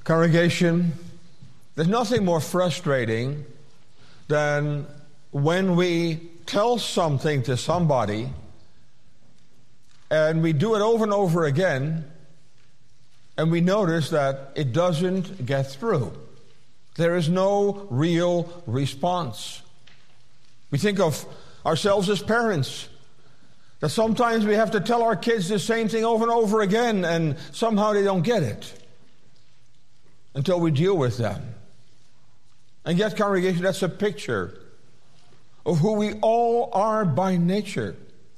Congregation, there's nothing more frustrating than when we tell something to somebody and we do it over and over again and we notice that it doesn't get through. There is no real response. We think of ourselves as parents, that sometimes we have to tell our kids the same thing over and over again and somehow they don't get it until we deal with them. And yet, congregation, that's a picture of who we all are by nature.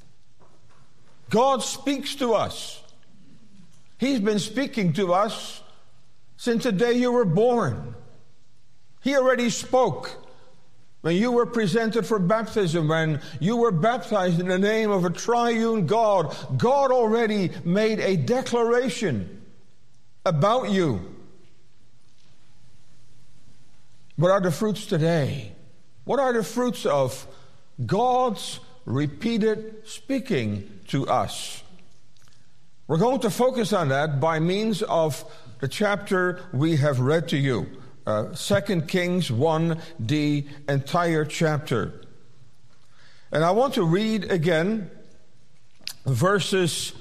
God speaks to us. He's been speaking to us since the day you were born. He already spoke when you were presented for baptism, when you were baptized in the name of a triune God. God already made a declaration about you. What are the fruits today? What are the fruits of God's repeated speaking to us? We're going to focus on that by means of the chapter we have read to you. 2 Kings 1, the entire chapter. And I want to read again verses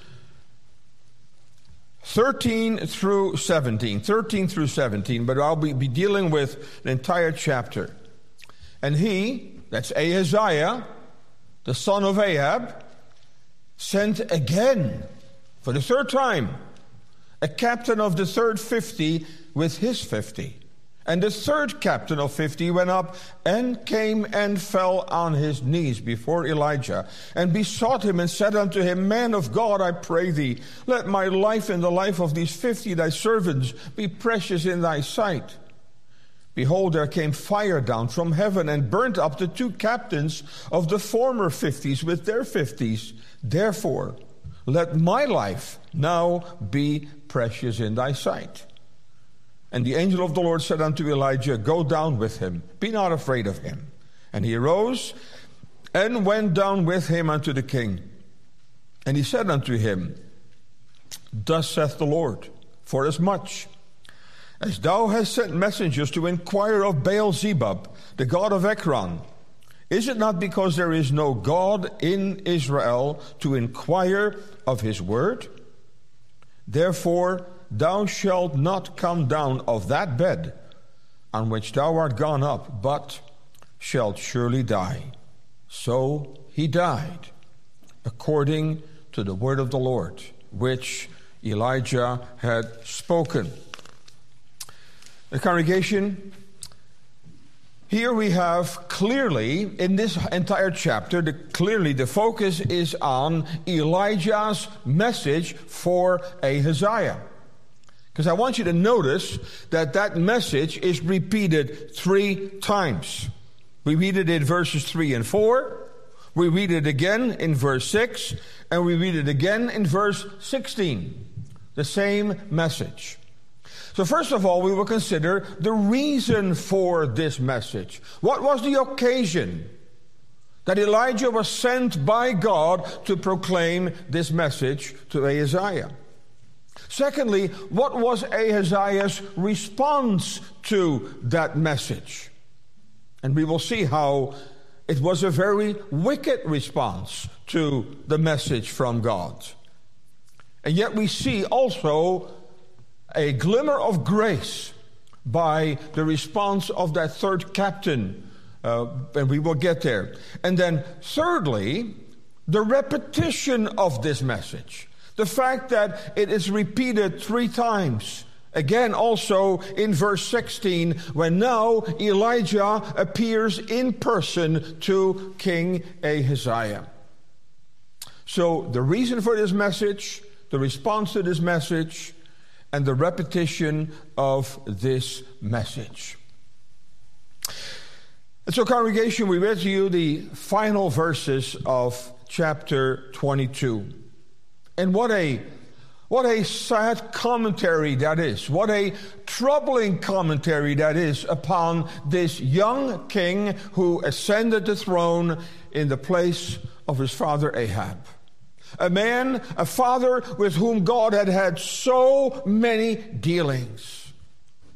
13 through 17, but I'll be dealing with the entire chapter. And he, that's Ahaziah, the son of Ahab, sent again, for the third time, a captain of the third 50 with his 50. And the third captain of 50 went up and came and fell on his knees before Elijah and besought him and said unto him, Man of God, I pray thee, let my life and the life of these 50 thy servants be precious in thy sight. Behold, there came fire down from heaven and burnt up the two captains of the former 50s with their 50s. Therefore, let my life now be precious in thy sight. And the angel of the Lord said unto Elijah, Go down with him, be not afraid of him. And he arose and went down with him unto the king. And he said unto him, Thus saith the Lord, forasmuch as thou hast sent messengers to inquire of Baal-zebub, the god of Ekron, is it not because there is no God in Israel to inquire of his word? Therefore, thou shalt not come down of that bed on which thou art gone up, but shalt surely die. So he died, according to the word of the Lord, which Elijah had spoken. The congregation, here we have clearly, in this entire chapter, the focus is on Elijah's message for Ahaziah. Because I want you to notice that message is repeated 3 times. We read it in verses 3 and 4. We read it again in verse 6. And we read it again in verse 16. The same message. So first of all, we will consider the reason for this message. What was the occasion that Elijah was sent by God to proclaim this message to Ahaziah? Secondly, what was Ahaziah's response to that message? And we will see how it was a very wicked response to the message from God. And yet we see also a glimmer of grace by the response of that third captain, and we will get there. And then thirdly, the repetition of this message. The fact that it is repeated 3 times. Again, also in verse 16, when now Elijah appears in person to King Ahaziah. So the reason for this message, the response to this message, and the repetition of this message. And so, congregation, we read to you the final verses of chapter 22. And what a sad commentary that is. What a troubling commentary that is upon this young king who ascended the throne in the place of his father Ahab. A father with whom God had had so many dealings.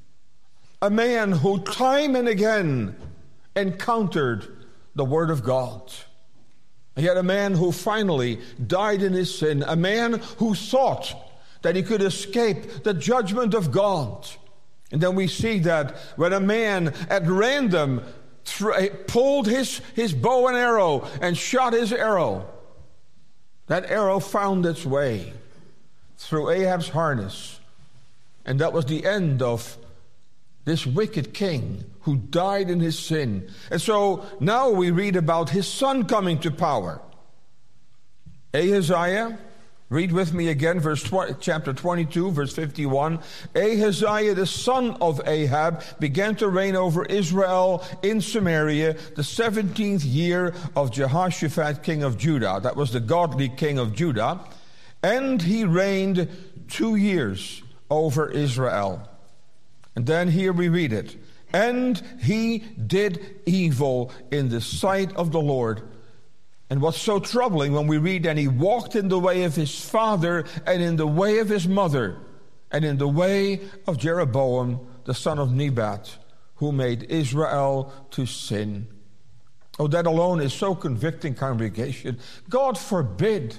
a man who time and again encountered the Word of God. Yet a man who finally died in his sin, a man who thought that he could escape the judgment of God. And then we see that when a man at random pulled his bow and arrow and shot his arrow, that arrow found its way through Ahab's harness. And that was the end of this wicked king who died in his sin. And so now we read about his son coming to power. Ahaziah, read with me again, chapter 22, verse 51. Ahaziah, the son of Ahab, began to reign over Israel in Samaria the 17th year of Jehoshaphat, king of Judah. That was the godly king of Judah. And he reigned 2 years over Israel. And then here we read it. And he did evil in the sight of the Lord. And what's so troubling when we read, and he walked in the way of his father and in the way of his mother and in the way of Jeroboam, the son of Nebat, who made Israel to sin. Oh, that alone is so convicting, congregation. God forbid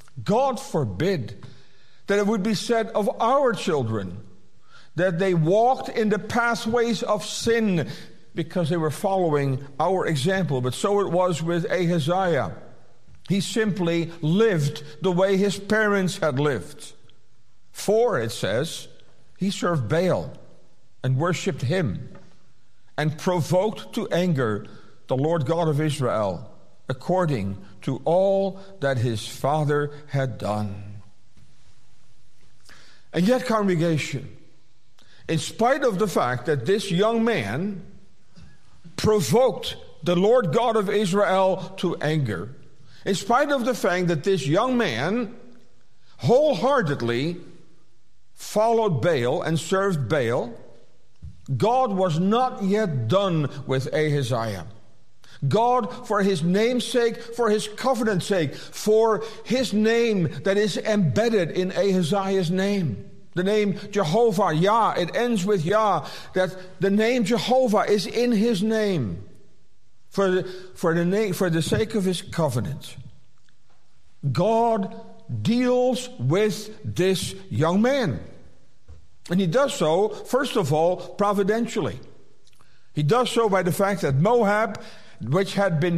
that it would be said of our children that they walked in the pathways of sin because they were following our example. But so it was with Ahaziah. He simply lived the way his parents had lived. For, it says, he served Baal and worshipped him and provoked to anger the Lord God of Israel according to all that his father had done. And yet, congregation, in spite of the fact that this young man provoked the Lord God of Israel to anger, in spite of the fact that this young man wholeheartedly followed Baal and served Baal, God was not yet done with Ahaziah. God, for his name's sake, for his covenant's sake, for his name that is embedded in Ahaziah's name, the name Jehovah, Yah, it ends with Yah, that the name Jehovah is in his name for the sake of his covenant. God deals with this young man. And he does so, first of all, providentially. He does so by the fact that Moab, which had been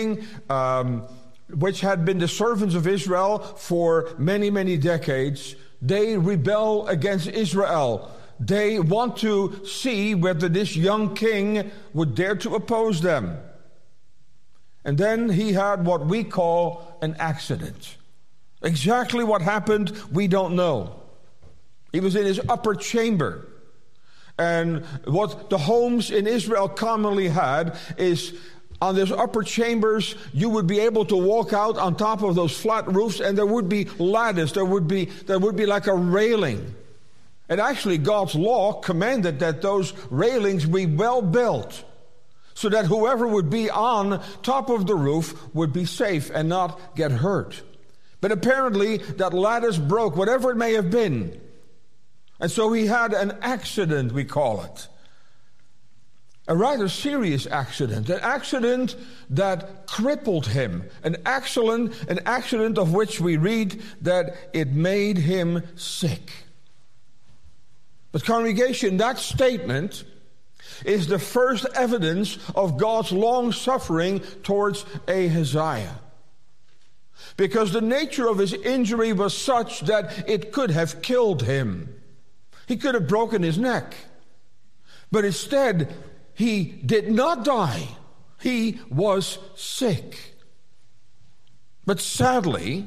the servants of Israel for many, many decades, they rebel against Israel. They want to see whether this young king would dare to oppose them. And then he had what we call an accident. Exactly what happened, we don't know. He was in his upper chamber. And what the homes in Israel commonly had is, on those upper chambers, you would be able to walk out on top of those flat roofs, and there would be lattice, there would be like a railing. And actually, God's law commanded that those railings be well built, so that whoever would be on top of the roof would be safe and not get hurt. But apparently, that lattice broke, whatever it may have been. And so he had an accident, we call it. A rather serious accident, an accident that crippled him, an accident of which we read that it made him sick. But congregation, that statement is the first evidence of God's long suffering towards Ahaziah. Because the nature of his injury was such that it could have killed him. He could have broken his neck. But instead, he did not die. He was sick. But sadly,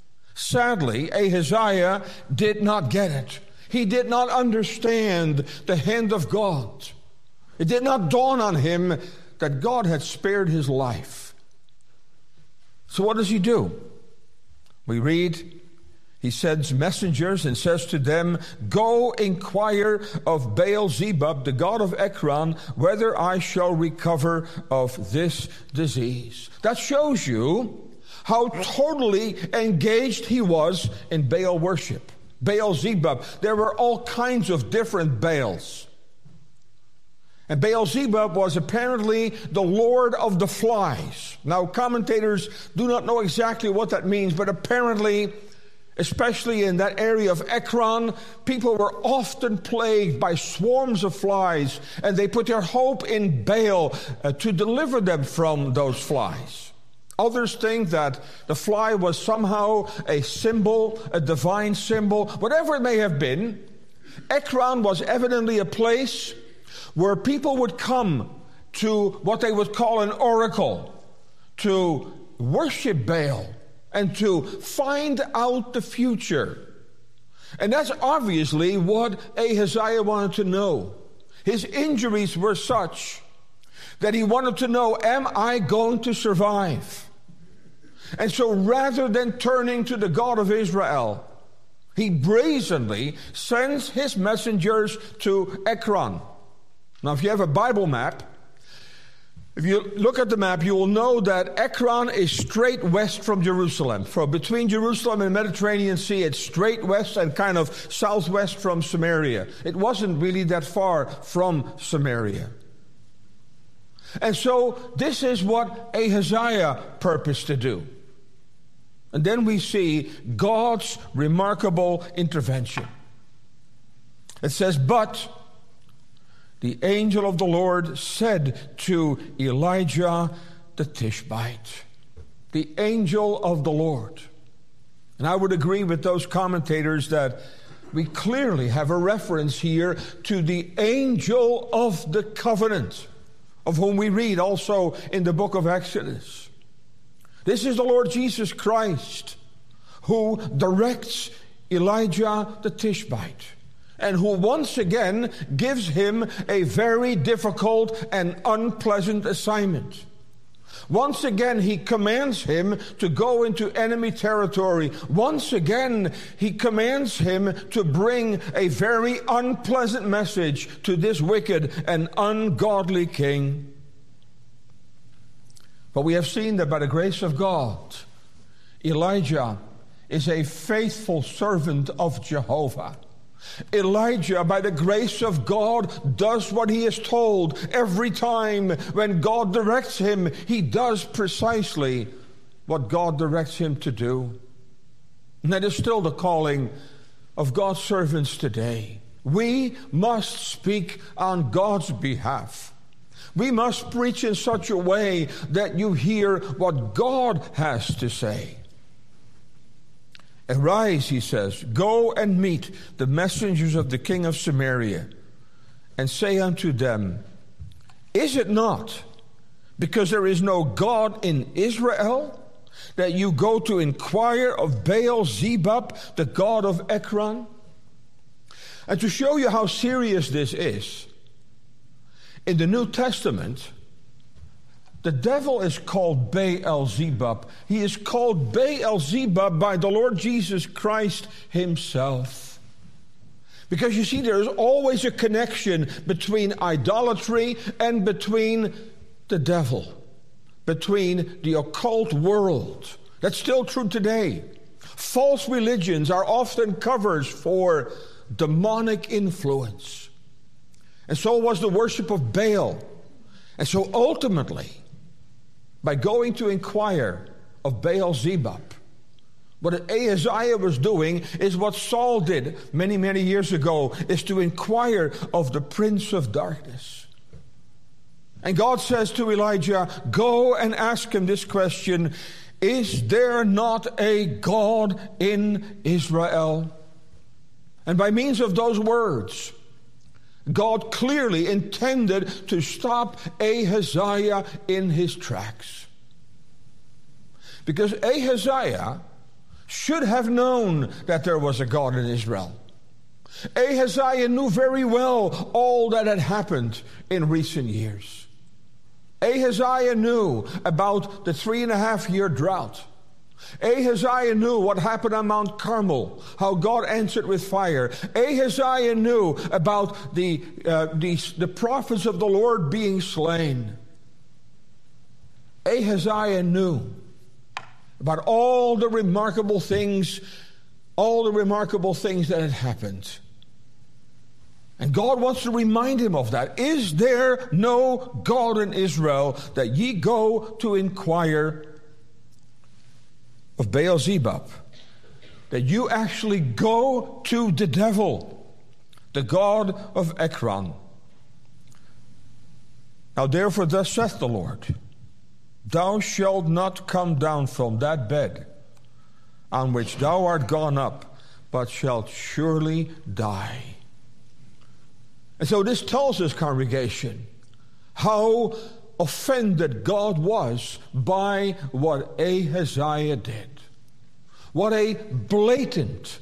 Ahaziah did not get it. He did not understand the hand of God. It did not dawn on him that God had spared his life. So what does he do? We read, he sends messengers and says to them, "Go inquire of Baal-zebub, the god of Ekron, whether I shall recover of this disease." That shows you how totally engaged he was in Baal worship. Baal-zebub. There were all kinds of different Baals. And Beelzebub was apparently the lord of the flies. Now, commentators do not know exactly what that means, but apparently, especially in that area of Ekron, people were often plagued by swarms of flies, and they put their hope in Baal to deliver them from those flies. Others think that the fly was somehow a symbol, a divine symbol. Whatever it may have been, Ekron was evidently a place where people would come to what they would call an oracle, to worship Baal and to find out the future. And that's obviously what Ahaziah wanted to know. His injuries were such that he wanted to know, am I going to survive? And so rather than turning to the God of Israel, he brazenly sends his messengers to Ekron. Now, if you have a Bible map, if you look at the map, you will know that Ekron is straight west from Jerusalem. So between Jerusalem and the Mediterranean Sea, it's straight west and kind of southwest from Samaria. It wasn't really that far from Samaria. And so this is what Ahaziah purposed to do. And then we see God's remarkable intervention. It says, but the angel of the Lord said to Elijah the Tishbite. The angel of the Lord. And I would agree with those commentators that we clearly have a reference here to the angel of the covenant, of whom we read also in the book of Exodus. This is the Lord Jesus Christ who directs Elijah the Tishbite, and who once again gives him a very difficult and unpleasant assignment. Once again, he commands him to go into enemy territory. Once again, he commands him to bring a very unpleasant message to this wicked and ungodly king. But we have seen that by the grace of God, Elijah is a faithful servant of Jehovah. Elijah, by the grace of God, does what he is told. Every time when God directs him, he does precisely what God directs him to do. And that is still the calling of God's servants today. We must speak on God's behalf. We must preach in such a way that you hear what God has to say. Arise, he says, go and meet the messengers of the king of Samaria, and say unto them, is it not because there is no God in Israel that you go to inquire of Baal-zebub, the god of Ekron? And to show you how serious this is, in the New Testament, the devil is called Beelzebub. He is called Beelzebub by the Lord Jesus Christ himself. Because you see, there is always a connection between idolatry and between the devil, between the occult world. That's still true today. False religions are often covers for demonic influence. And so was the worship of Baal. And so ultimately, by going to inquire of Baal-zebub, what Ahaziah was doing is what Saul did many, many years ago, is to inquire of the prince of darkness. And God says to Elijah, go and ask him this question, is there not a God in Israel? And by means of those words, God clearly intended to stop Ahaziah in his tracks. Because Ahaziah should have known that there was a God in Israel. Ahaziah knew very well all that had happened in recent years. Ahaziah knew about the 3.5-year drought. Ahaziah knew what happened on Mount Carmel, how God answered with fire. Ahaziah knew about the prophets of the Lord being slain. Ahaziah knew about all the remarkable things that had happened. And God wants to remind him of that. Is there no God in Israel that ye go to inquire of Baal-zebub? That you actually go to the devil, the god of Ekron. Now therefore thus saith the Lord, thou shalt not come down from that bed on which thou art gone up, but shalt surely die. And so this tells us, congregation, how offended God was by what Ahaziah did. What a blatant,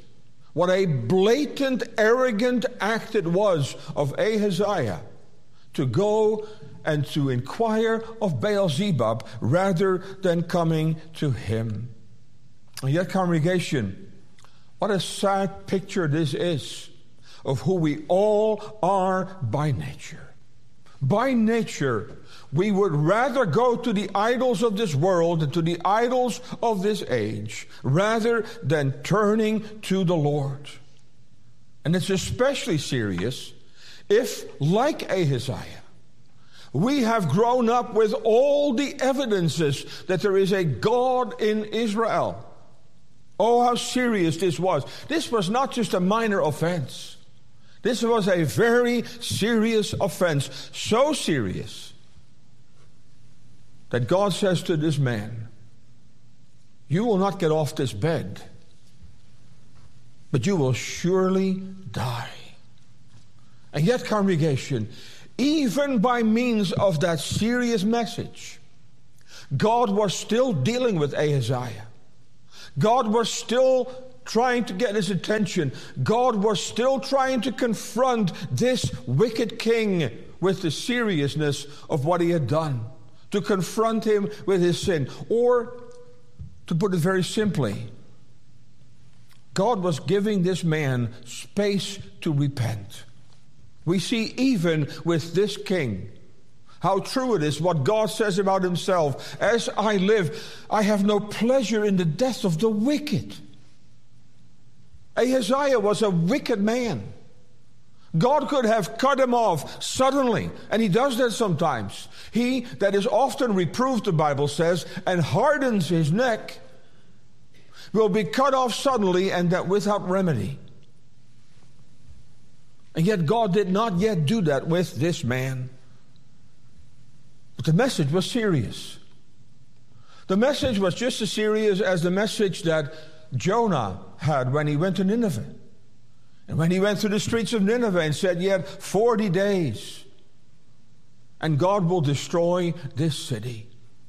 arrogant act it was of Ahaziah to go and to inquire of Baal-zebub rather than coming to him. And yet, congregation, what a sad picture this is of who we all are by nature. By nature, we would rather go to the idols of this world and to the idols of this age rather than turning to the Lord. And it's especially serious if, like Ahaziah, we have grown up with all the evidences that there is a God in Israel. Oh, how serious this was. This was not just a minor offense. This was a very serious offense, so serious that God says to this man, you will not get off this bed, but you will surely die. And yet, congregation, even by means of that serious message, God was still dealing with Ahaziah. God was still trying to get his attention. God was still trying to confront this wicked king with the seriousness of what he had done, to confront him with his sin. Or, to put it very simply, God was giving this man space to repent. We see even with this king how true it is what God says about himself. As I live, I have no pleasure in the death of the wicked. Ahaziah was a wicked man. God could have cut him off suddenly, and he does that sometimes. He that is often reproved, the Bible says, and hardens his neck, will be cut off suddenly and that without remedy. And yet God did not yet do that with this man. But the message was serious. The message was just as serious as the message that Jonah had when he went to Nineveh. And when he went through the streets of Nineveh and said, yet 40 days, and God will destroy this city.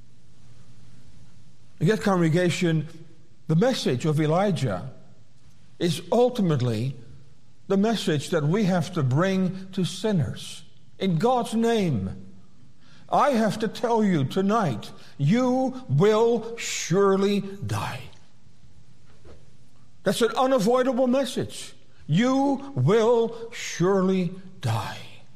And yet, congregation, the message of Elijah is ultimately the message that we have to bring to sinners. In God's name, I have to tell you tonight, you will surely die. That's an unavoidable message. You will surely die.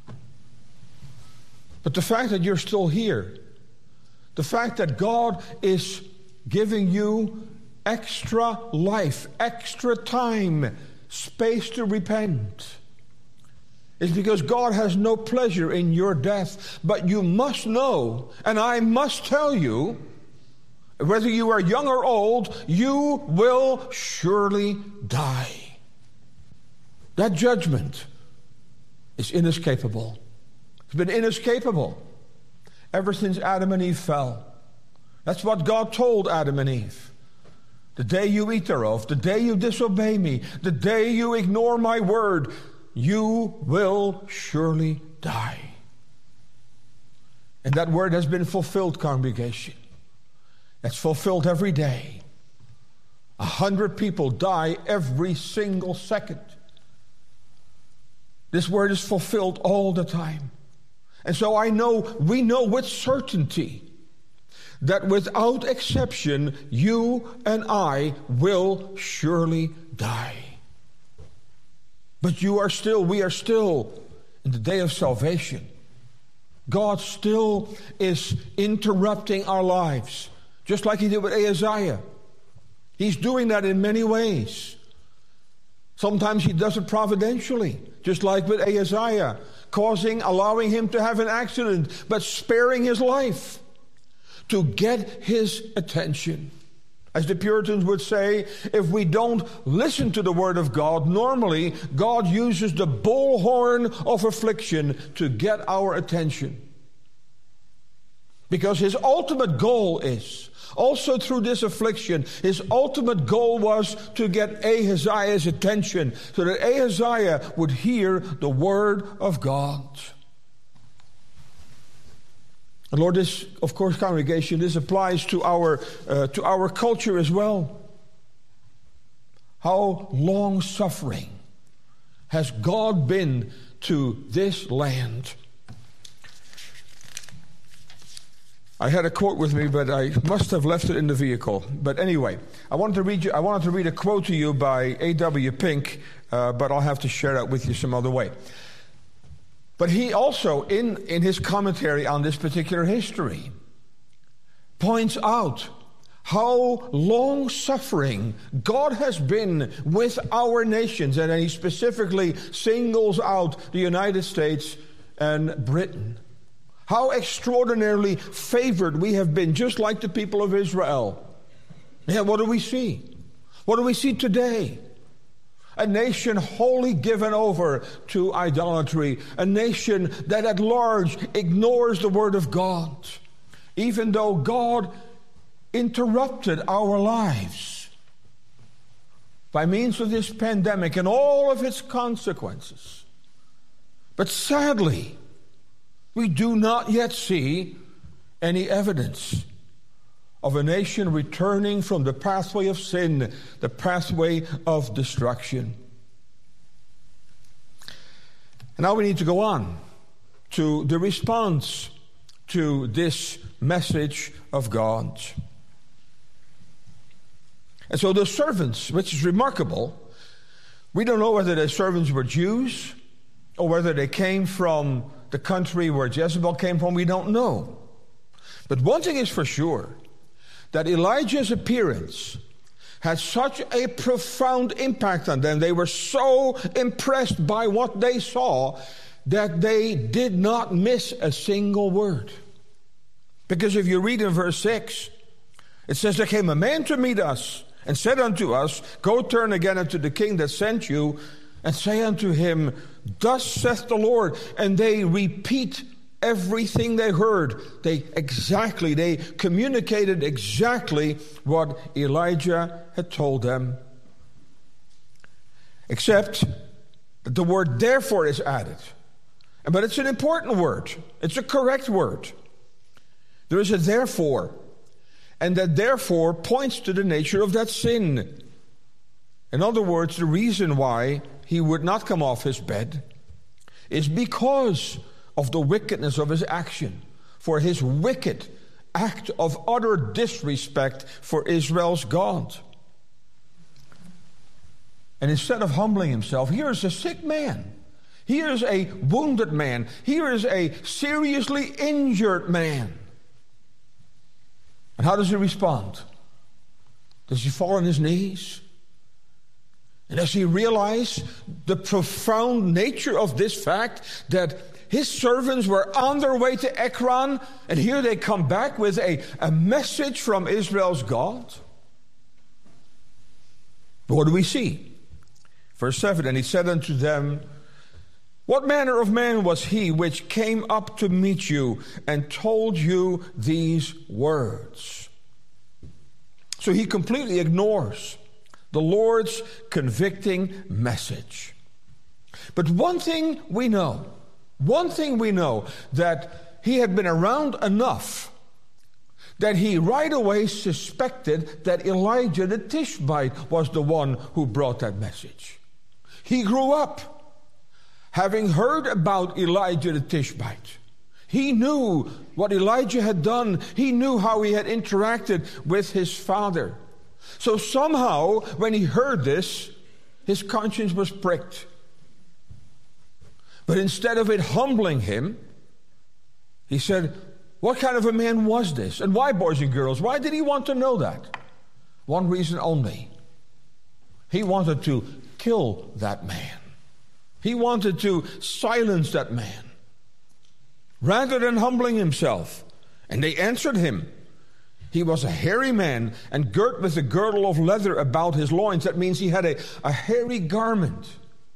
But the fact that you're still here, the fact that God is giving you extra life, extra time, space to repent, is because God has no pleasure in your death. But you must know, and I must tell you, whether you are young or old, you will surely die. That judgment is inescapable. It's been inescapable ever since Adam and Eve fell. That's what God told Adam and Eve. The day you eat thereof, the day you disobey me, the day you ignore my word, you will surely die. And that word has been fulfilled, congregation. It's fulfilled every day. 100 people die every single second. This word is fulfilled all the time. And so we know with certainty that without exception, you and I will surely die. But we are still in the day of salvation. God still is interrupting our lives, just like he did with Ahaziah. He's doing that in many ways. Sometimes he does it providentially, just like with Ahaziah, allowing him to have an accident, but sparing his life to get his attention. As the Puritans would say, if we don't listen to the word of God, normally God uses the bullhorn of affliction to get our attention. Because his ultimate goal is, also through this affliction, his ultimate goal was to get Ahaziah's attention so that Ahaziah would hear the word of God. And Lord, this, of course, congregation, this applies to our culture as well. How long-suffering has God been to this land? I had a quote with me, but I must have left it in the vehicle. But anyway, I wanted to read a quote to you by A.W. Pink, but I'll have to share that with you some other way. But he also, in his commentary on this particular history, points out how long-suffering God has been with our nations, and he specifically singles out the United States and Britain. How extraordinarily favored we have been, just like the people of Israel. Yeah, what do we see? What do we see today? A nation wholly given over to idolatry. A nation that at large ignores the word of God. Even though God interrupted our lives by means of this pandemic and all of its consequences. But sadly, we do not yet see any evidence of a nation returning from the pathway of sin, the pathway of destruction. And now we need to go on to the response to this message of God. And so the servants, which is remarkable, we don't know whether the servants were Jews or whether they came from the country where Jezebel came from. We don't know. But one thing is for sure, that Elijah's appearance had such a profound impact on them. They were so impressed by what they saw that they did not miss a single word. Because if you read in verse 6, it says, there came a man to meet us and said unto us, go turn again unto the king that sent you, and say unto him, thus saith the Lord. And they repeat everything they heard. They communicated exactly what Elijah had told them. Except that the word therefore is added. But it's an important word. It's a correct word. There is a therefore. And that therefore points to the nature of that sin. In other words, the reason why he would not come off his bed is because of the wickedness of his action, for his wicked act of utter disrespect for Israel's God. And instead of humbling himself, here is a sick man. Here is a wounded man. Here is a seriously injured man. And how does he respond? Does he fall on his knees? And does he realize the profound nature of this fact that his servants were on their way to Ekron, and here they come back with a message from Israel's God? But what do we see? Verse 7, and he said unto them, what manner of man was he which came up to meet you and told you these words? So he completely ignores the Lord's convicting message. But one thing we know, that he had been around enough that he right away suspected that Elijah the Tishbite was the one who brought that message. He grew up having heard about Elijah the Tishbite. He knew what Elijah had done. He knew how he had interacted with his father. So somehow, when he heard this, his conscience was pricked. But instead of it humbling him, he said, what kind of a man was this? And why, boys and girls? Why did he want to know that? One reason only. He wanted to kill that man. He wanted to silence that man rather than humbling himself. And they answered him. He was a hairy man and girt with a girdle of leather about his loins. That means he had a hairy garment.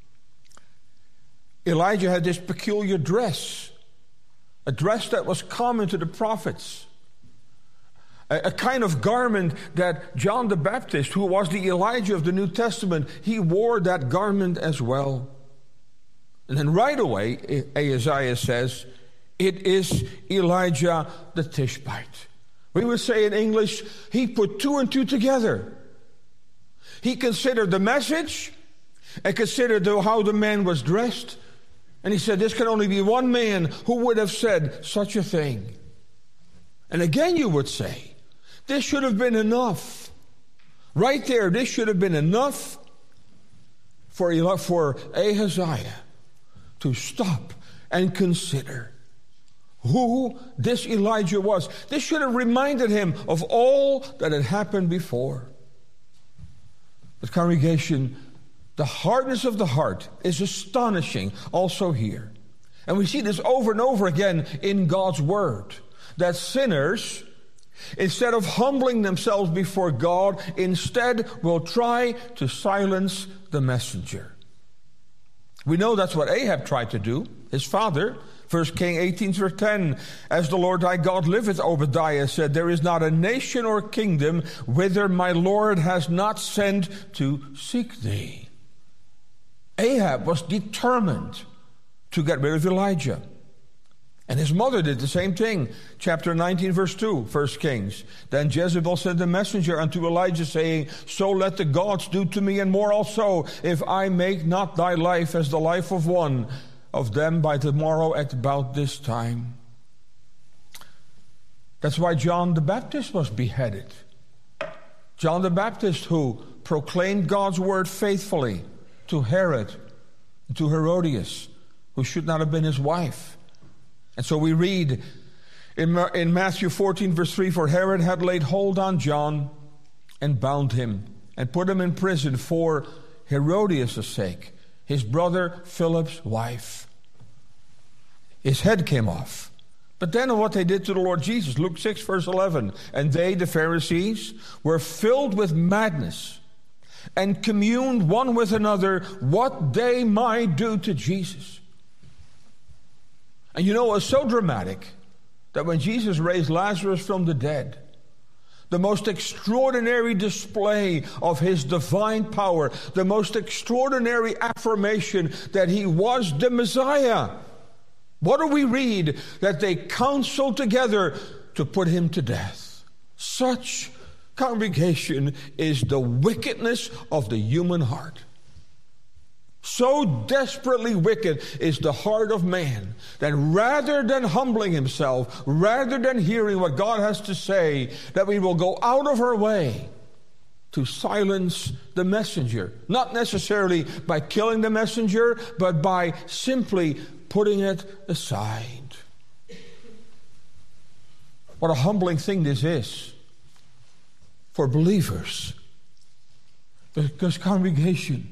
Elijah had this peculiar dress, a dress that was common to the prophets, a kind of garment that John the Baptist, who was the Elijah of the New Testament, he wore that garment as well. And then right away, Isaiah says, it is Elijah the Tishbite. We would say in English, he put two and two together. He considered the message and considered how the man was dressed. And he said, this can only be one man who would have said such a thing. And again you would say, this should have been enough. Right there, this should have been enough for Ahaziah to stop and consider who this Elijah was. This should have reminded him of all that had happened before. But congregation, the hardness of the heart is astonishing also here. And we see this over and over again in God's Word. That sinners, instead of humbling themselves before God, instead will try to silence the messenger. We know that's what Ahab tried to do, his father. 1 Kings 18, verse 10, as the Lord thy God liveth, Obadiah said, there is not a nation or kingdom whither my Lord has not sent to seek thee. Ahab was determined to get rid of Elijah. And his mother did the same thing. Chapter 19, verse 2, 1 Kings. Then Jezebel sent a messenger unto Elijah, saying, so let the gods do to me and more also, if I make not thy life as the life of one of them by tomorrow at about this time. That's why John the Baptist was beheaded. John the Baptist, who proclaimed God's word faithfully to Herod, to Herodias, who should not have been his wife. And so we read in Matthew 14, verse 3, for Herod had laid hold on John and bound him and put him in prison for Herodias' sake, his brother Philip's wife. His head came off. But then what they did to the Lord Jesus, Luke 6, verse 11, and they, the Pharisees, were filled with madness and communed one with another what they might do to Jesus. And you know, it was so dramatic that when Jesus raised Lazarus from the dead, the most extraordinary display of his divine power, the most extraordinary affirmation that he was the Messiah. What do we read? That they counseled together to put him to death. Such, congregation, is the wickedness of the human heart. So desperately wicked is the heart of man that rather than humbling himself, rather than hearing what God has to say, that we will go out of our way to silence the messenger. Not necessarily by killing the messenger, but by simply putting it aside. What a humbling thing this is for believers. Because congregation,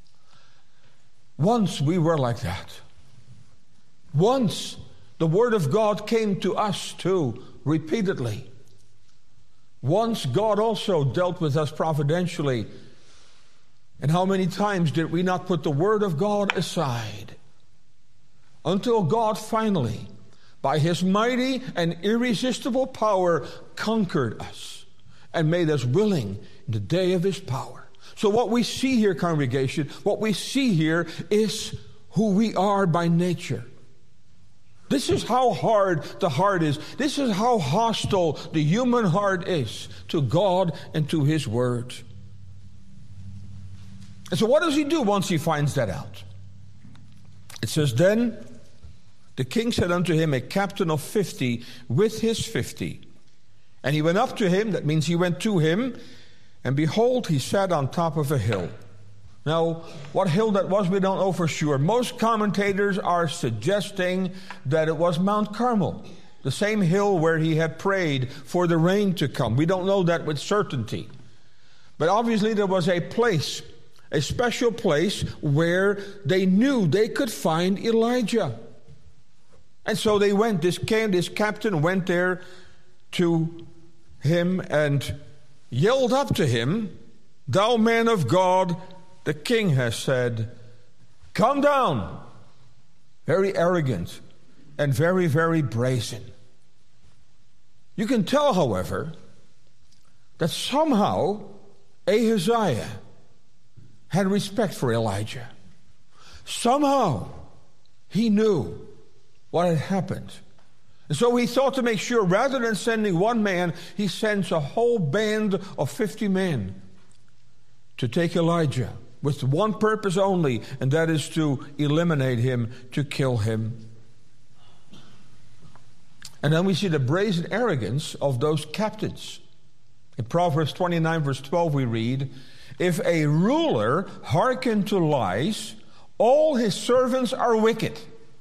once we were like that. Once the Word of God came to us too, repeatedly. Once God also dealt with us providentially. And how many times did we not put the Word of God aside? Until God finally, by His mighty and irresistible power, conquered us and made us willing in the day of His power. So what we see here, congregation, what we see here is who we are by nature. This is how hard the heart is. This is how hostile the human heart is to God and to His Word. And so what does he do once he finds that out? It says, then the king said unto him, a captain of 50 with his 50. And he went up to him, that means he went to him, and behold, he sat on top of a hill. Now, what hill that was, we don't know for sure. Most commentators are suggesting that it was Mount Carmel, the same hill where he had prayed for the rain to come. We don't know that with certainty. But obviously there was a place a special place where they knew they could find Elijah. And so they went. This captain went there to him and yelled up to him, "Thou man of God, the king has said, come down." Very arrogant and very, very brazen. You can tell, however, that somehow Ahaziah had respect for Elijah. Somehow he knew what had happened. And so he thought to make sure, rather than sending one man, he sends a whole band of 50 men to take Elijah with one purpose only, and that is to eliminate him, to kill him. And then we see the brazen arrogance of those captains. In Proverbs 29, verse 12, we read, "If a ruler hearken to lies, all his servants are wicked."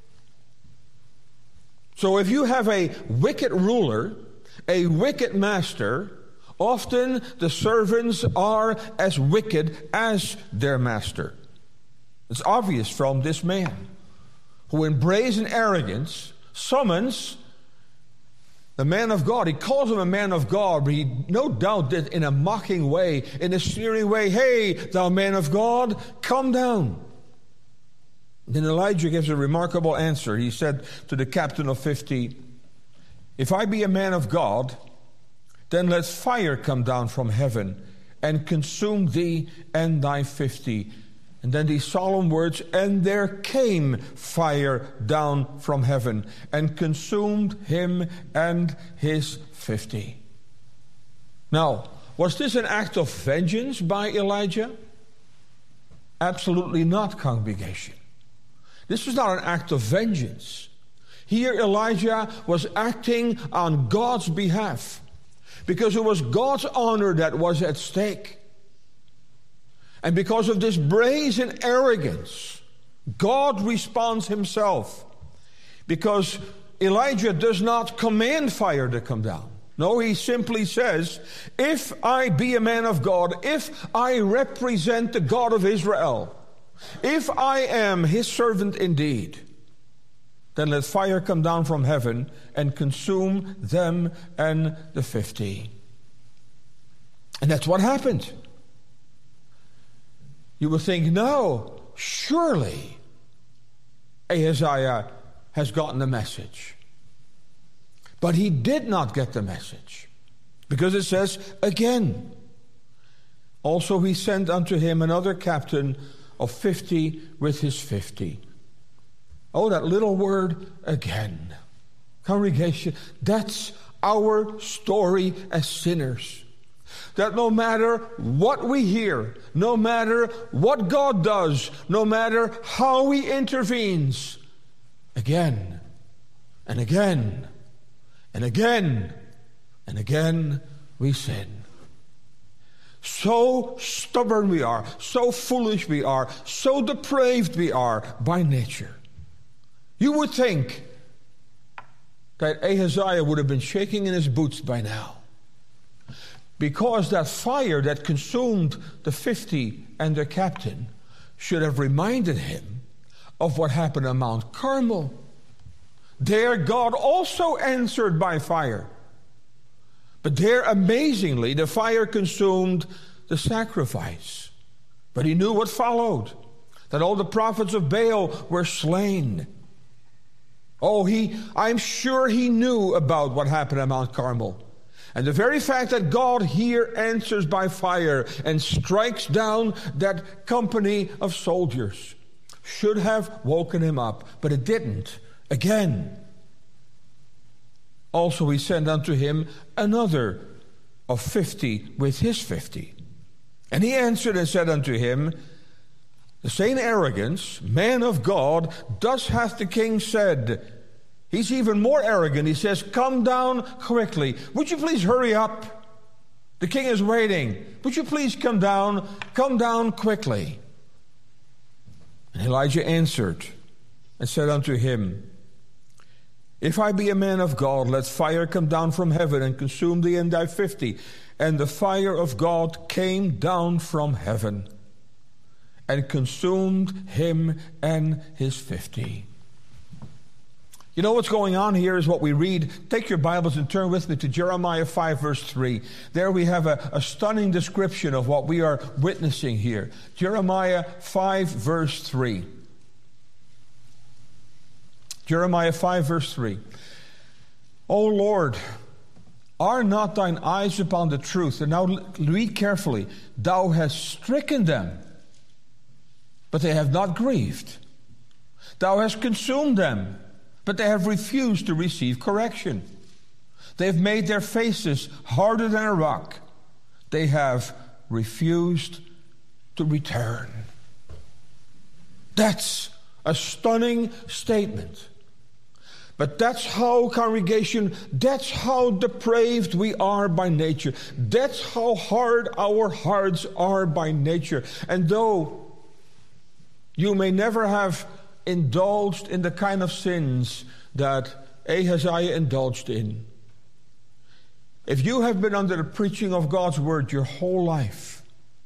So if you have a wicked ruler, a wicked master, often the servants are as wicked as their master. It's obvious from this man, who in brazen arrogance summons the man of God. He calls him a man of God, but he no doubt did in a mocking way, in a sneering way, "Hey, thou man of God, come down." Then Elijah gives a remarkable answer. He said to the captain of 50, "If I be a man of God, then let fire come down from heaven and consume thee and thy 50. And then these solemn words, "And there came fire down from heaven and consumed him and his 50. Now, was this an act of vengeance by Elijah? Absolutely not, congregation. This was not an act of vengeance. Here Elijah was acting on God's behalf, because it was God's honor that was at stake. And because of this brazen arrogance, God responds himself. Because Elijah does not command fire to come down. No, he simply says, "If I be a man of God, if I represent the God of Israel, if I am his servant indeed, then let fire come down from heaven and consume them and the 50. And that's what happened. You would think, no, surely Ahaziah has gotten the message. But he did not get the message, because it says again. Also he sent unto him another captain of 50 with his 50. Oh, that little word, again. Congregation, that's our story as sinners. That no matter what we hear, no matter what God does, no matter how he intervenes, again and again and again and again we sin. So stubborn we are, so foolish we are, so depraved we are by nature. You would think that Ahaziah would have been shaking in his boots by now, because that fire that consumed the 50 and their captain should have reminded him of what happened on Mount Carmel. There God also answered by fire. But there, amazingly, the fire consumed the sacrifice. But he knew what followed, that all the prophets of Baal were slain. Oh, I'm sure he knew about what happened at Mount Carmel. And the very fact that God here answers by fire and strikes down that company of soldiers should have woken him up, but it didn't. Again. Also he sent unto him another of 50 with his 50. And he answered and said unto him, the same arrogance, man of God, thus hath the king said. He's even more arrogant. He says, come down quickly. Would you please hurry up? The king is waiting. Would you please come down quickly? And Elijah answered and said unto him, if I be a man of God, let fire come down from heaven and consume thee and thy 50. And the fire of God came down from heaven and consumed him and his 50. You know what's going on here is what we read. Take your Bibles and turn with me to Jeremiah 5, verse 3. There we have a stunning description of what we are witnessing here. Jeremiah 5, verse 3. Jeremiah 5, verse 3. O Lord, are not thine eyes upon the truth? And now read carefully. Thou hast stricken them, but they have not grieved. Thou hast consumed them, but they have refused to receive correction. They have made their faces harder than a rock. They have refused to return. That's a stunning statement. But that's how, congregation, that's how depraved we are by nature. That's how hard our hearts are by nature. And though you may never have indulged in the kind of sins that Ahaziah indulged in, if you have been under the preaching of God's word your whole life,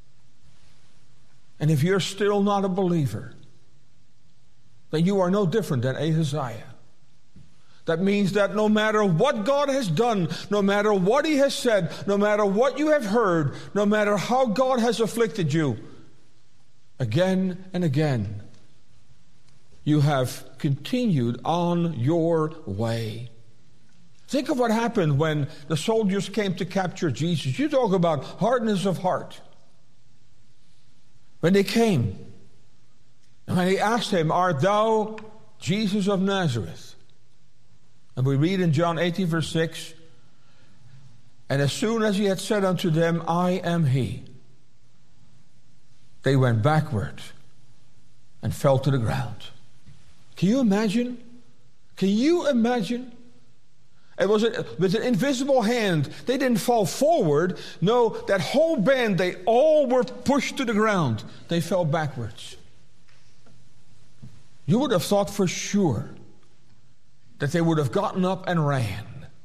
and if you're still not a believer, then you are no different than Ahaziah. That means that no matter what God has done, no matter what he has said, no matter what you have heard, no matter how God has afflicted you, again and again, you have continued on your way. Think of what happened when the soldiers came to capture Jesus. You talk about hardness of heart. When they came, and when they asked him, Art thou Jesus of Nazareth? And we read in John 18, verse 6, and as soon as he had said unto them, I am he, they went backward and fell to the ground. Can you imagine? Can you imagine? It was with an invisible hand. They didn't fall forward. No, that whole band, they all were pushed to the ground. They fell backwards. You would have thought for sure that they would have gotten up and ran,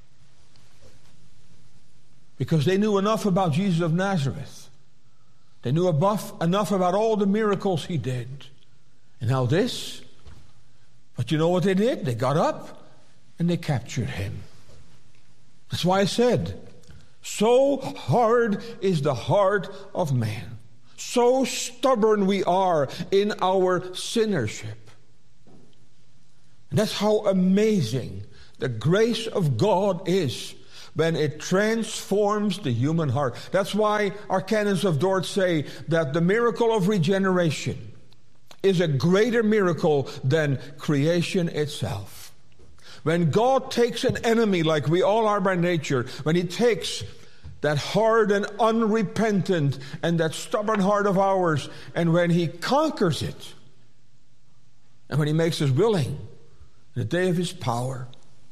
because they knew enough about Jesus of Nazareth. They knew enough about all the miracles he did. And now this. But you know what they did? They got up and they captured him. That's why I said, so hard is the heart of man. So stubborn we are in our sinnership. And that's how amazing the grace of God is when it transforms the human heart. That's why our canons of Dort say that the miracle of regeneration is a greater miracle than creation itself. When God takes an enemy like we all are by nature, when he takes that hard and unrepentant and that stubborn heart of ours, and when he conquers it, and when he makes us willing, in the day of his power.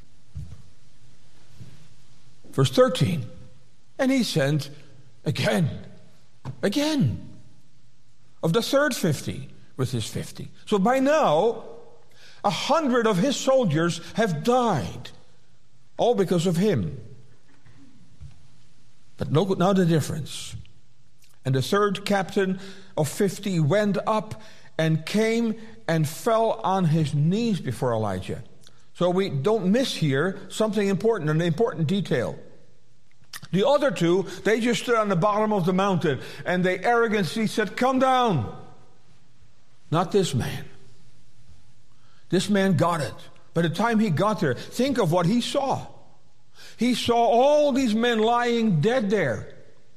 Verse 13, and he sent again, of the third 50 with his 50. So by now, 100 of his soldiers have died, all because of him. But look now the difference. And the third captain of 50 went up and came and fell on his knees before Elijah. So we don't miss here something important, an important detail. The other two, they just stood on the bottom of the mountain, and they arrogantly said, come down. Not this man. This man got it. By the time he got there, think of what he saw. He saw all these men lying dead there.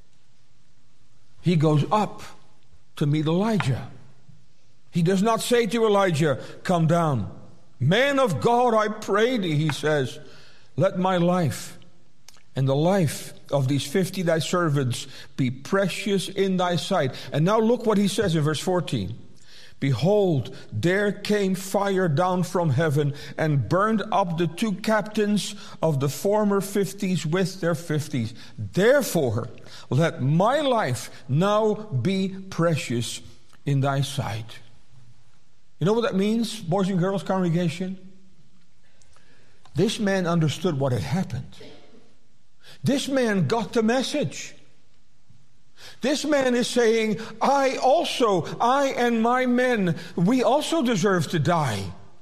He goes up to meet Elijah. He does not say to Elijah, come down. Man of God, I pray thee, he says, let my life and the life of these 50 thy servants be precious in thy sight. And now look what he says in verse 14. Behold, there came fire down from heaven and burned up the two captains of the former 50s with their 50s. Therefore, let my life now be precious in thy sight. You know what that means, boys and girls, congregation? This man understood what had happened. This man got the message. This man is saying, I and my men, we also deserve to die.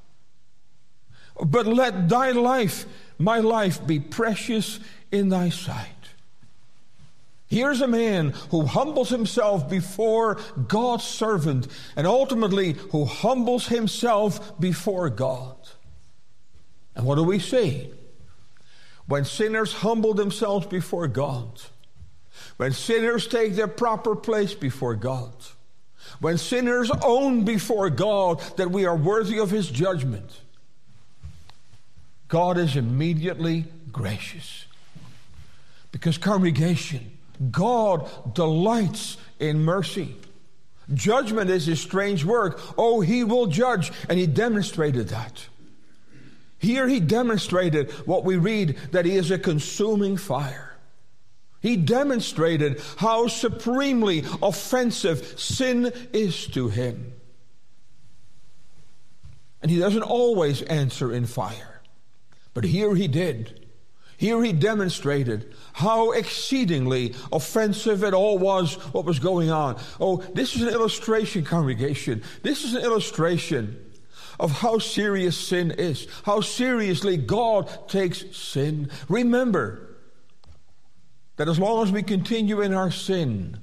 But let thy life, my life, be precious in thy sight. Here's a man who humbles himself before God's servant, and ultimately who humbles himself before God. And what do we see? When sinners humble themselves before God, when sinners take their proper place before God, when sinners own before God that we are worthy of his judgment, God is immediately gracious. Because, congregation, God delights in mercy. Judgment is his strange work. Oh, he will judge, and he demonstrated that. Here he demonstrated what we read, that he is a consuming fire. He demonstrated how supremely offensive sin is to him. And he doesn't always answer in fire. But here he did. Here he demonstrated how exceedingly offensive it all was, what was going on. Oh, this is an illustration, congregation. This is an illustration of how serious sin is, how seriously God takes sin. Remember that as long as we continue in our sin,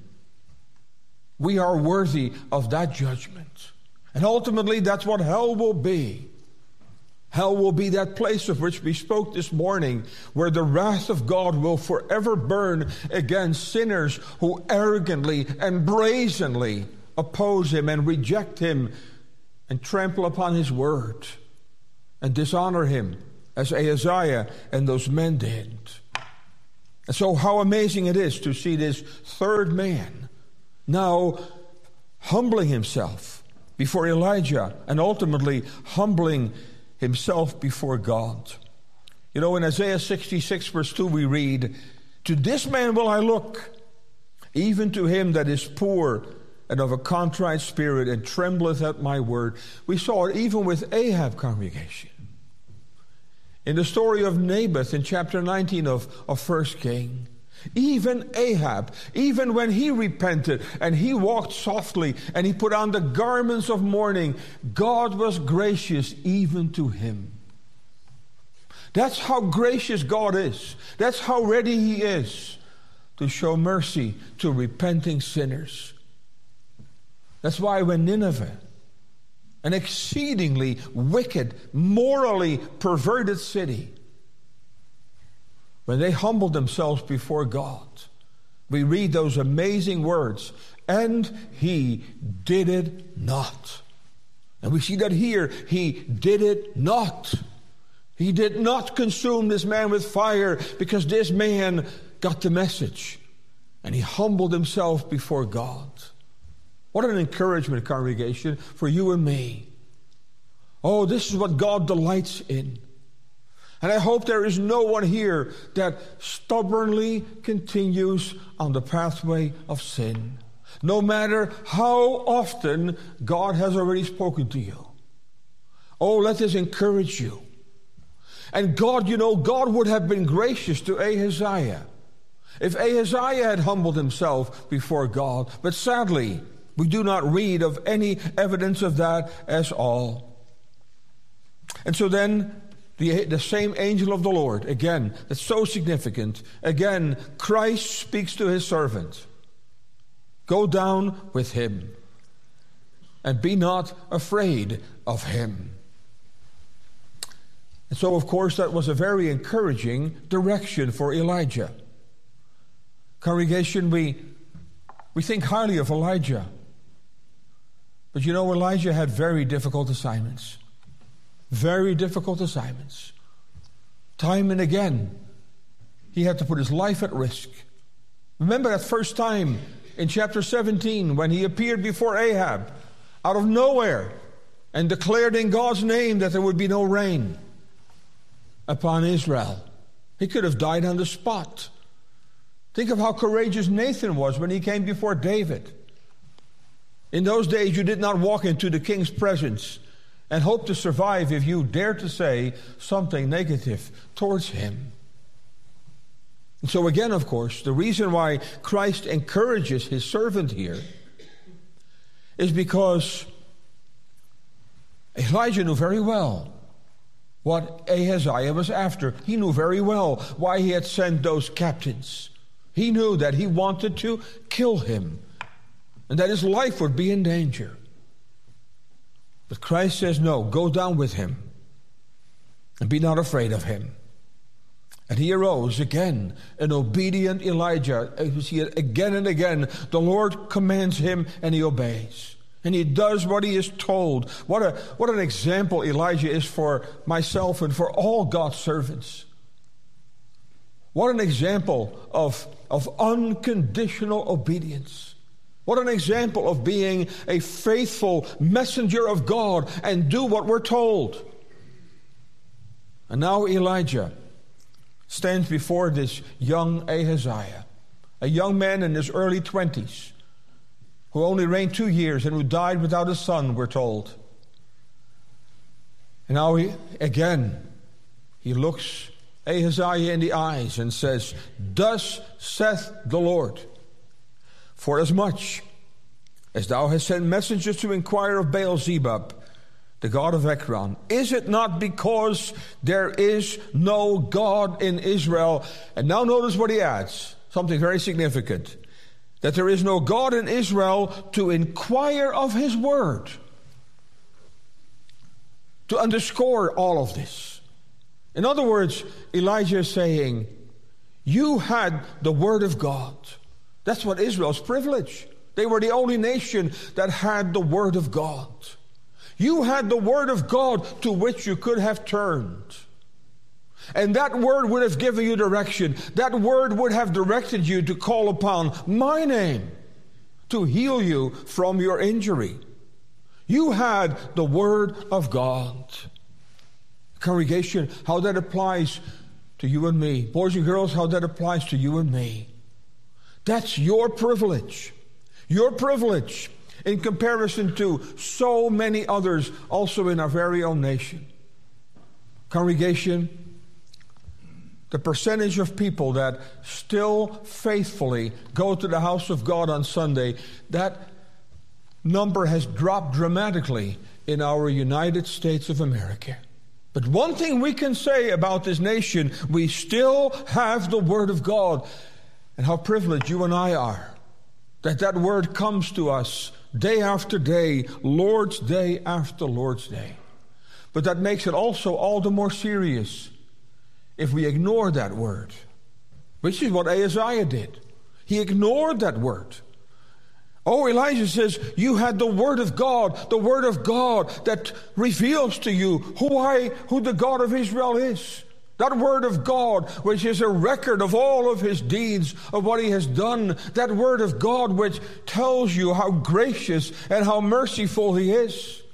we are worthy of that judgment. And ultimately, that's what hell will be. Hell will be that place of which we spoke this morning, where the wrath of God will forever burn against sinners who arrogantly and brazenly oppose him and reject him and trample upon his word and dishonor him, as Ahaziah and those men did. And so how amazing it is to see this third man now humbling himself before Elijah and ultimately humbling himself before God. You know, in Isaiah 66 verse 2 we read, "To this man will I look, even to him that is poor and of a contrite spirit, and trembleth at my word." We saw it even with Ahab, congregation. In the story of Naboth in chapter 19 of 1 King, even Ahab, even when he repented and he walked softly and he put on the garments of mourning, God was gracious even to him. That's how gracious God is. That's how ready he is to show mercy to repenting sinners. That's why when Nineveh, an exceedingly wicked, morally perverted city, when they humbled themselves before God, we read those amazing words, "And he did it not." And we see that here, he did it not. He did not consume this man with fire, because this man got the message. And he humbled himself before God. What an encouragement, congregation, for you and me. Oh, this is what God delights in. And I hope there is no one here that stubbornly continues on the pathway of sin, no matter how often God has already spoken to you. Oh, let this encourage you. And God, you know, God would have been gracious to Ahaziah if Ahaziah had humbled himself before God. But sadly, we do not read of any evidence of that at all. And so then, the same angel of the Lord, again, that's so significant. Again, Christ speaks to his servant. Go down with him, and be not afraid of him. And so, of course, that was a very encouraging direction for Elijah. Congregation, we think highly of Elijah. But you know, Elijah had very difficult assignments. Very difficult assignments. Time and again, he had to put his life at risk. Remember that first time in chapter 17 when he appeared before Ahab out of nowhere and declared in God's name that there would be no rain upon Israel. He could have died on the spot. Think of how courageous Nathan was when he came before David. In those days, you did not walk into the king's presence and hope to survive if you dared to say something negative towards him. And so again, of course, the reason why Christ encourages his servant here is because Elijah knew very well what Ahaziah was after. He knew very well why he had sent those captains. He knew that he wanted to kill him and that his life would be in danger. But Christ says, no, go down with him and be not afraid of him. And he arose again, an obedient Elijah. You see it again and again. The Lord commands him and he obeys. And he does what he is told. What an example Elijah is for myself and for all God's servants. What an example of unconditional obedience. What an example of being a faithful messenger of God and do what we're told. And now Elijah stands before this young Ahaziah, a young man in his early 20s, who only reigned 2 years and who died without a son, we're told. And now he looks Ahaziah in the eyes and says, thus saith the Lord, forasmuch as thou hast sent messengers to inquire of Baal-zebub, the god of Ekron, is it not because there is no God in Israel? And now notice what he adds, something very significant, that there is no God in Israel to inquire of his word. To underscore all of this. In other words, Elijah is saying, you had the word of God. That's what Israel's privilege. They were the only nation that had the word of God. You had the word of God to which you could have turned. And that word would have given you direction. That word would have directed you to call upon my name to heal you from your injury. You had the word of God. Congregation, how that applies to you and me. Boys and girls, how that applies to you and me. That's your privilege. Your privilege in comparison to so many others also in our very own nation. Congregation, the percentage of people that still faithfully go to the house of God on Sunday, that number has dropped dramatically in our United States of America. But one thing we can say about this nation, we still have the Word of God. And how privileged you and I are that that Word comes to us day after day, Lord's Day after Lord's Day. But that makes it also all the more serious if we ignore that Word, which is what Ahaziah did. He ignored that Word. Oh, Elijah says, you had the Word of God that reveals to you who the God of Israel is. That Word of God, which is a record of all of his deeds, of what he has done. That Word of God, which tells you how gracious and how merciful he is.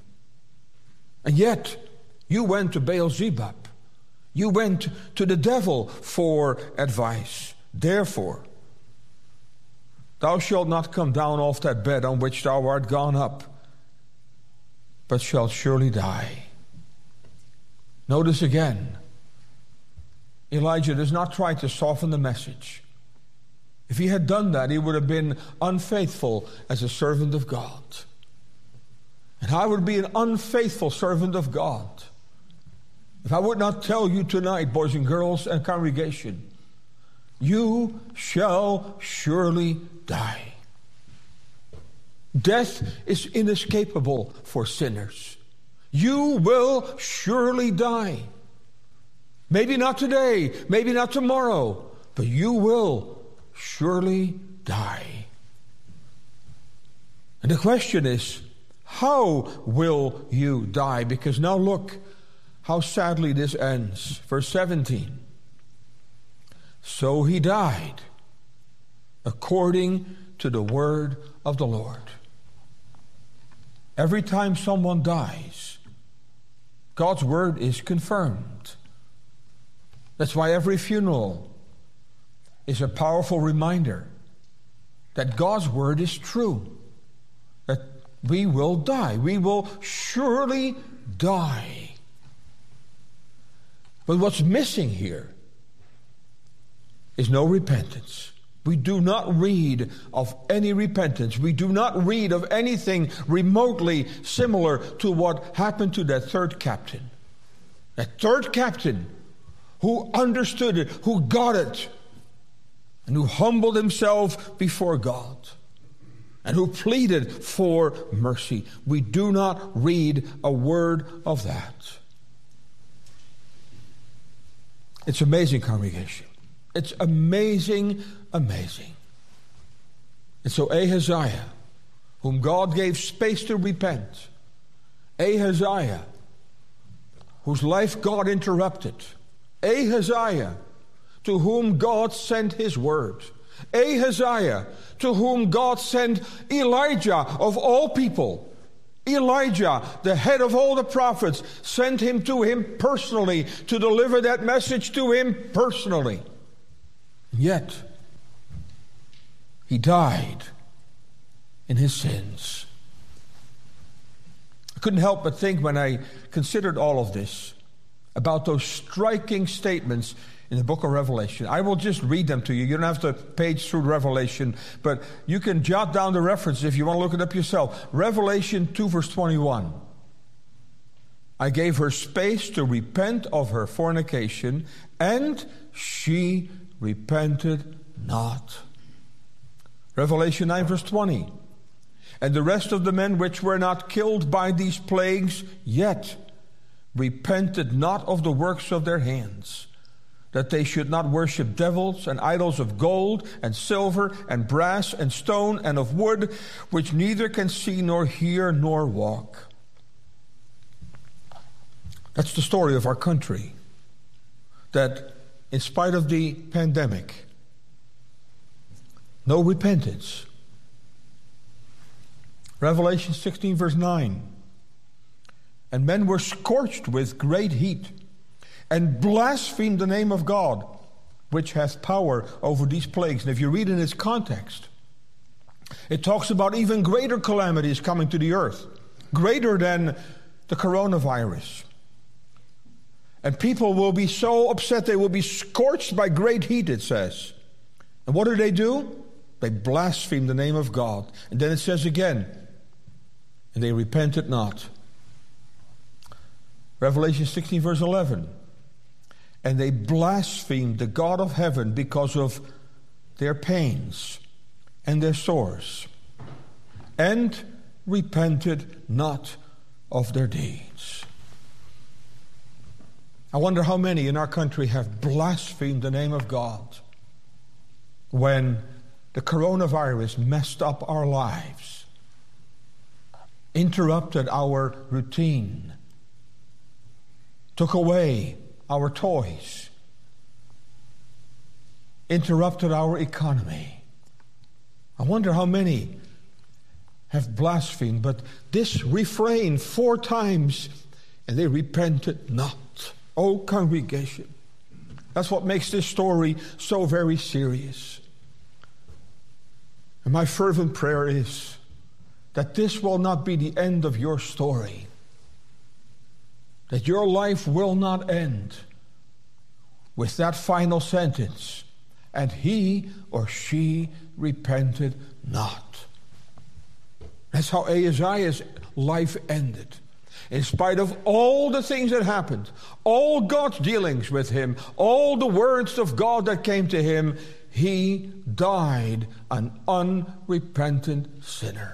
And yet, you went to Baal-zebub. You went to the devil for advice. Therefore, thou shalt not come down off that bed on which thou art gone up, but shalt surely die. Notice again, Elijah does not try to soften the message. If he had done that, he would have been unfaithful as a servant of God. And I would be an unfaithful servant of God if I would not tell you tonight, boys and girls and congregation, you shall surely die. Death is inescapable for sinners. You will surely die. Maybe not today, maybe not tomorrow, but you will surely die. And the question is, how will you die? Because now look how sadly this ends. Verse 17. So he died according to the word of the Lord. Every time someone dies, God's word is confirmed. That's why every funeral is a powerful reminder that God's word is true. That we will die. We will surely die. But what's missing here is no repentance. We do not read of any repentance. We do not read of anything remotely similar to what happened to that third captain. That third captain who understood it, who got it, and who humbled himself before God, and who pleaded for mercy. We do not read a word of that. It's amazing, congregation. It's amazing, amazing. And so Ahaziah, whom God gave space to repent, Ahaziah, whose life God interrupted, Ahaziah, to whom God sent his word, Ahaziah, to whom God sent Elijah of all people. Elijah, the head of all the prophets, sent him to him personally to deliver that message to him personally. Yet, he died in his sins. I couldn't help but think when I considered all of this about those striking statements in the book of Revelation. I will just read them to you. You don't have to page through Revelation, but you can jot down the references if you want to look it up yourself. Revelation 2 verse 21. I gave her space to repent of her fornication, and she repented not. Revelation 9 verse 20. And the rest of the men which were not killed by these plagues yet repented not of the works of their hands, that they should not worship devils and idols of gold and silver and brass and stone and of wood, which neither can see nor hear nor walk. That's the story of our country, that in spite of the pandemic, no repentance. Revelation 16 verse 9. And men were scorched with great heat, and blasphemed the name of God, which hath power over these plagues. And if you read in its context, it talks about even greater calamities coming to the earth, greater than the coronavirus. And people will be so upset, they will be scorched by great heat, it says. And what do? They blaspheme the name of God. And then it says again, and they repented not. Revelation 16 verse 11. And they blasphemed the God of heaven because of their pains and their sores, and repented not of their deeds. I wonder how many in our country have blasphemed the name of God when the coronavirus messed up our lives, interrupted our routine, took away our toys, interrupted our economy. I wonder how many have blasphemed, but this refrain 4 times, and they repented not. Oh, congregation, that's what makes this story so very serious. And my fervent prayer is that this will not be the end of your story, that your life will not end with that final sentence, and he or she repented not. That's how Ahaziah's life ended. In spite of all the things that happened, all God's dealings with him, all the words of God that came to him, he died an unrepentant sinner.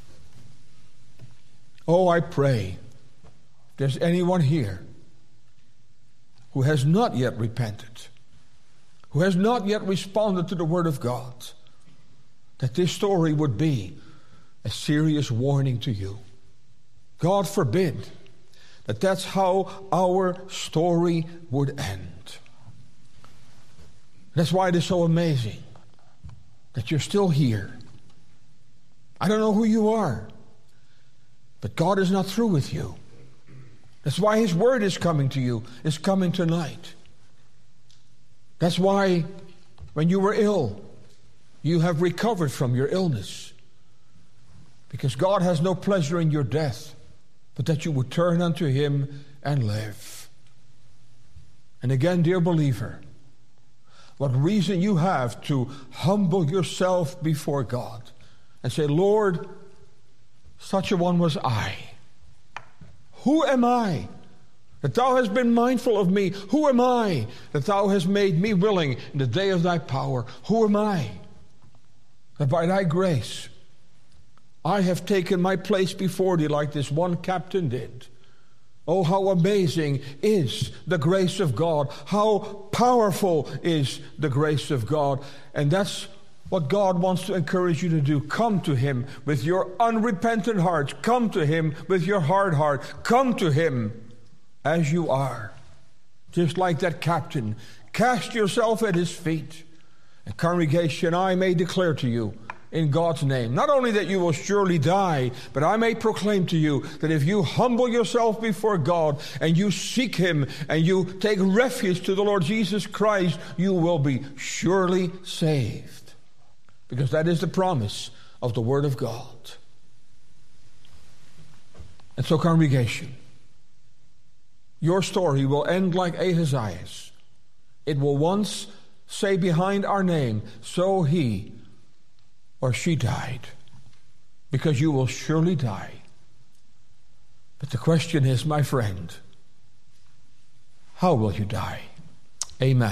Oh, I pray, if there's anyone here who has not yet repented, who has not yet responded to the Word of God, that this story would be a serious warning to you. God forbid that that's how our story would end. That's why it is so amazing that you're still here. I don't know who you are, but God is not through with you. That's why His Word is coming to you, is coming tonight. That's why when you were ill, you have recovered from your illness. Because God has no pleasure in your death, but that you would turn unto Him and live. And again, dear believer, what reason you have to humble yourself before God and say, Lord, such a one was I. Who am I that thou hast been mindful of me? Who am I that thou hast made me willing in the day of thy power? Who am I that by thy grace I have taken my place before thee like this one captain did? Oh, how amazing is the grace of God. How powerful is the grace of God. And that's what God wants to encourage you to do. Come to him with your unrepentant heart. Come to him with your hard heart. Come to him as you are. Just like that captain. Cast yourself at his feet. And congregation, I may declare to you in God's name, not only that you will surely die, but I may proclaim to you that if you humble yourself before God and you seek him and you take refuge to the Lord Jesus Christ, you will be surely saved. Because that is the promise of the Word of God. And so, congregation, your story will end like Ahaziah's. It will once say behind our name, so he or she died, because you will surely die. But the question is, my friend, how will you die? Amen.